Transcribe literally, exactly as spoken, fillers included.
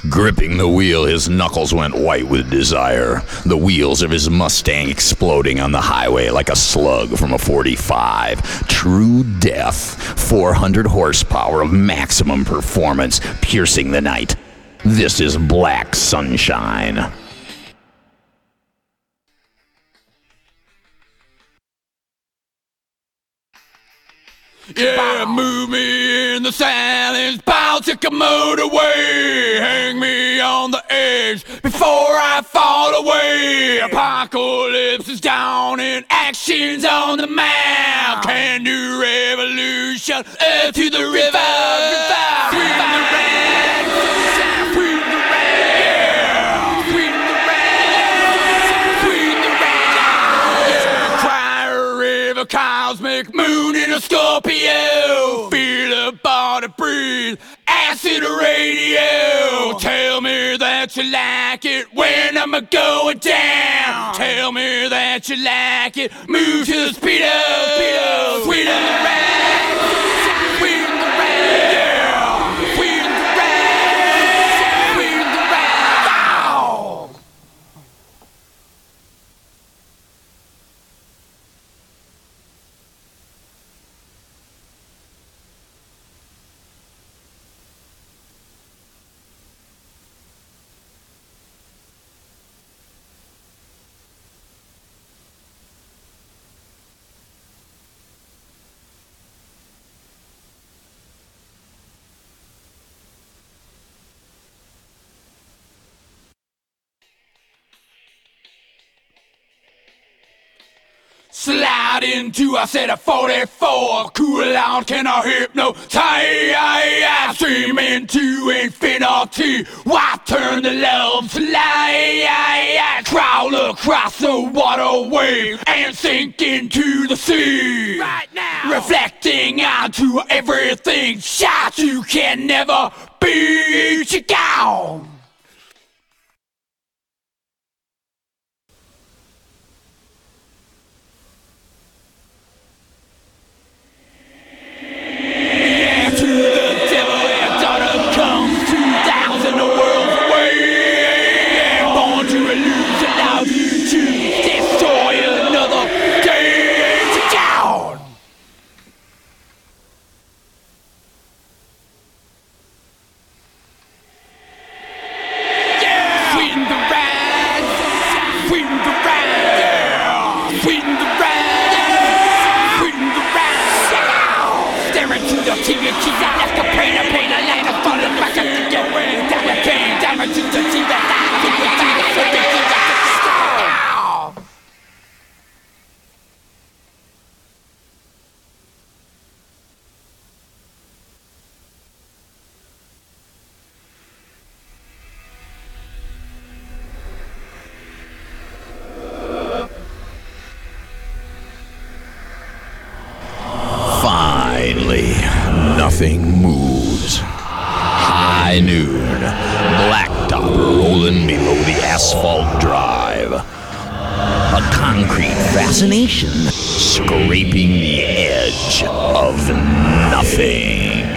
Gripping the wheel, his knuckles went white with desire, the wheels of his Mustang exploding on the highway like a slug from a forty-five. True death, four hundred horsepower of maximum performance, piercing the night. This is Black Sunshine. Yeah, move me in the silence, bounce like a motorway. Hang me on the edge before I fall away. Apocalypse is down and action's on the map. Can do revolution up to the river. Swing the rag, swing the rag, yeah. Swing the rag, swing the rag, yeah. Cry river, cosmic moon in a Scorpio. Feel the body breathe, acid radio. Tell me that you like it when I'm a going down. Tell me that you like it, move to the speed of Sweet on the rag, sweet on the rag, yeah. Sweet on the rag, sweet on the rag, oh. Slide into, I said a forty-four. Cool out, can I hypnotize? Stream into infinity. Why turn the love to light? Crawl across the waterway and sink into the sea. Right now, reflecting onto everything. Shot, you can never beat you down. Nothing moves. High noon. Blacktop rolling below the asphalt drive. A concrete fascination scraping the edge of nothing.